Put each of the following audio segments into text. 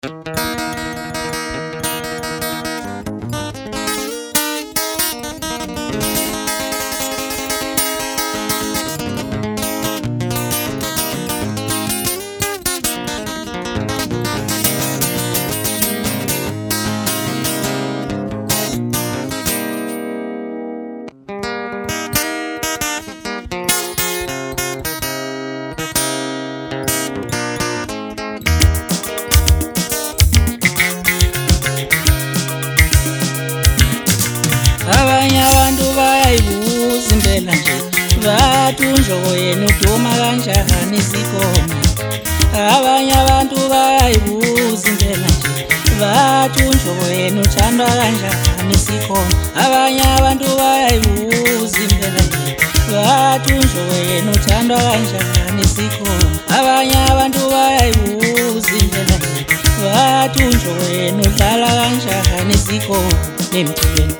Abanye abantu bayayibuza impela nje bathi unjobo yena uduma kanjani isikhona. Abanye abantu bayayibuza impela nje bathi unjobo yena uthandwa kanjani isikhona. Abanye abantu bayayibuza impela nje bathi unjobo yena uthandwa kanjani isikhona. Abanye abantu bayayibuza impela nje bathi unjobo yena udlala kanjani isikhona emthweni.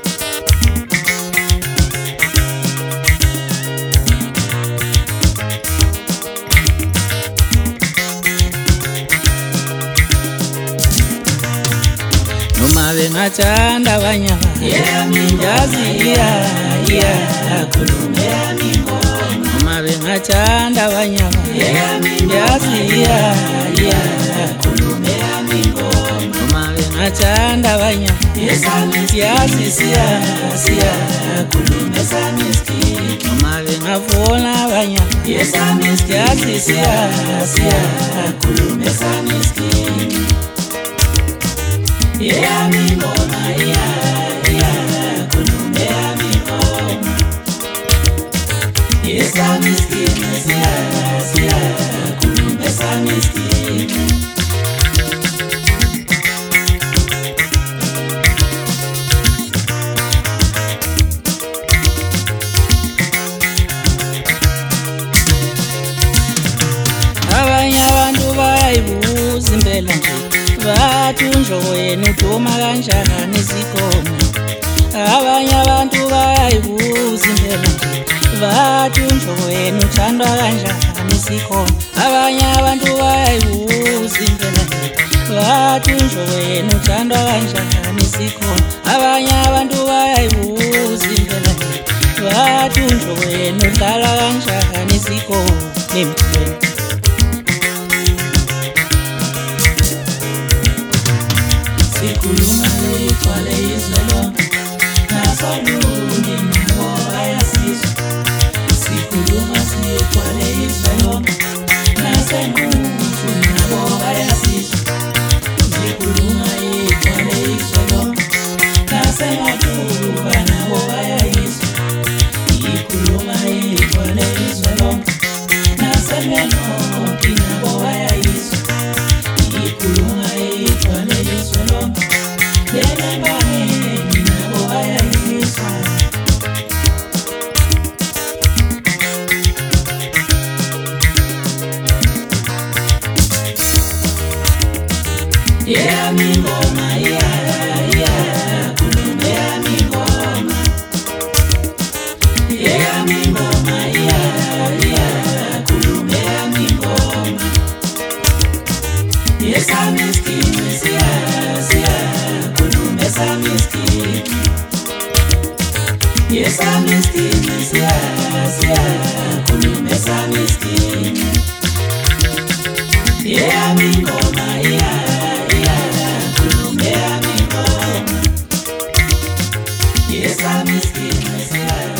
Noma bengathanda abanye yazi khuluma yami ngoma. Noma bengathanda abanye yazi khuluma yami ngoma. Noma bengathanda abanye yazi khuluma sami isikiki. Noma bengafuna abanye yazi khuluma sami isikiki. Yami ngoma khuluma yami ngoma. Yesami isikini khuluma sami isikini. Abanye abantu bayayibuza impela nje bathi unjobo yena uduma kanjani isikhona. Abanye abantu bayayibuza impela nje bathi unjobo yena uthandwa kanjani isikhona. Abanye abantu bayayibuza impela nje bathi unjobo yena uthandwa kanjani isikhona. Abanye abantu bayayibuza impela nje bathi unjobo yena udlala kanjani isikhona emthweni. Sikhuluma ligcwale izwe lonke, nasolunye nabo bayasizwa. Sikhuluma sigcwale izwe lonke, naseNkundla nabo bayasizwa. Sikhuluma igcwale izwe lonke, naseMatuba nabo bayayizwa. Sikhuluma igcwale izwe lonke, naseMelonki nabo bayayizwa. Sikhuluma igcwale izwe lonke, leNembangeni nabo bayayizwa. Yami ngoma khuluma yami ngoma. Yami ngoma khuluma yami ngoma. Yesami isikini khuluma sami isikini. Yesami isikini khuluma sami isikini. Yami ngoma khuluma yami ngoma. Yesami isikini